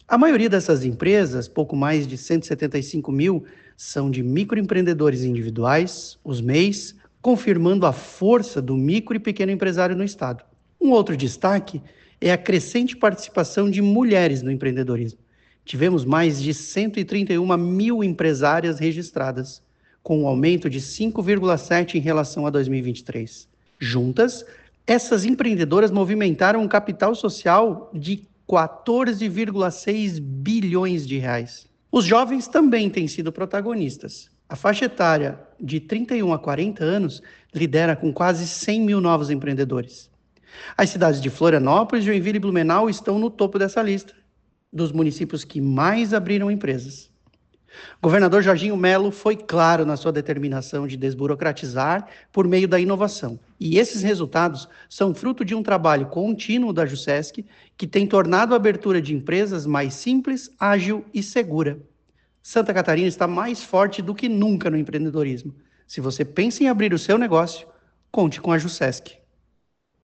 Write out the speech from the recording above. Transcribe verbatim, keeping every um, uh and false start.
A maioria dessas empresas, pouco mais de cento e setenta e cinco mil, são de microempreendedores individuais, os M E Is, confirmando a força do micro e pequeno empresário no Estado. Um outro destaque é a crescente participação de mulheres no empreendedorismo. Tivemos mais de cento e trinta e uma mil empresárias registradas, com um aumento de cinco vírgula sete em relação a dois mil e vinte e três. Juntas, essas empreendedoras movimentaram um capital social de quatorze vírgula seis bilhões de reais. Os jovens também têm sido protagonistas. A faixa etária de trinta e um a quarenta anos lidera com quase cem mil novos empreendedores. As cidades de Florianópolis, Joinville e Blumenau estão no topo dessa lista, dos municípios que mais abriram empresas. Governador Jorginho Melo foi claro na sua determinação de desburocratizar por meio da inovação. E esses resultados são fruto de um trabalho contínuo da JUSESC, que tem tornado a abertura de empresas mais simples, ágil e segura. Santa Catarina está mais forte do que nunca no empreendedorismo. Se você pensa em abrir o seu negócio, conte com a JUSESC.